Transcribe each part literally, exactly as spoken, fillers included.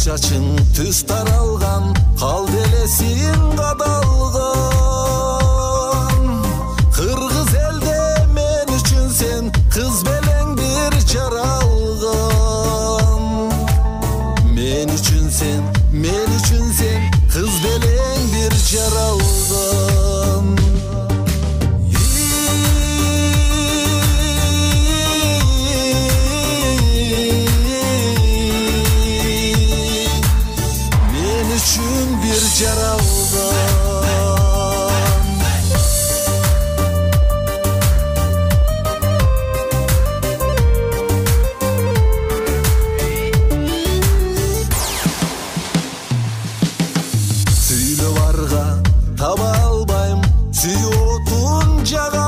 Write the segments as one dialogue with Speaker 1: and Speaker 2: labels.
Speaker 1: чачың түз таралган, кал делесин кадалган. Кыргыз элде мен үчүн сен кыз белең бир жаралган. Мен үчүн сен, мен үчүн сен кыз белең бир жаралган. Мен үчүн бир жаралган. Таба албайм, сүйүү отун жага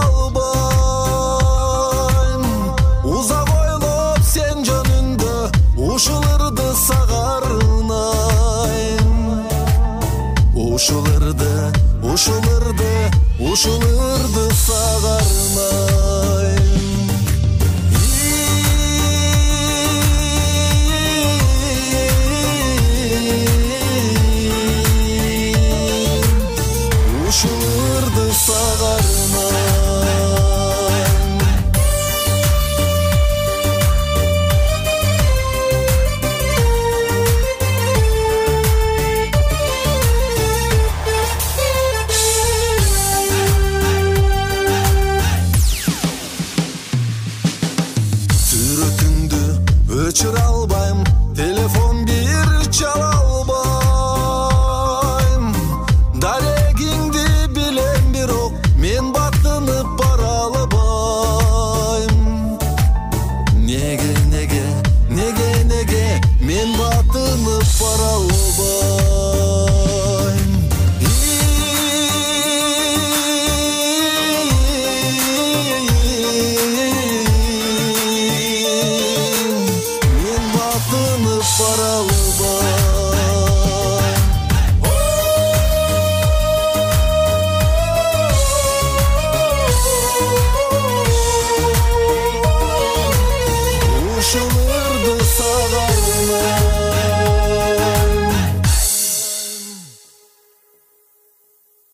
Speaker 1: албайм. Узак ойлоп сен жөнүндө ушул ырды сагарынайм. Ушул ырды, ушул ырды, ушул ырды сагарынайм. Ушуларды сагарынайм. Сүрөтүңдү өчүрө албайм, телефон бир чала албайм. Дарегиңди билем бирок, мен баттынып бара албайм. Неге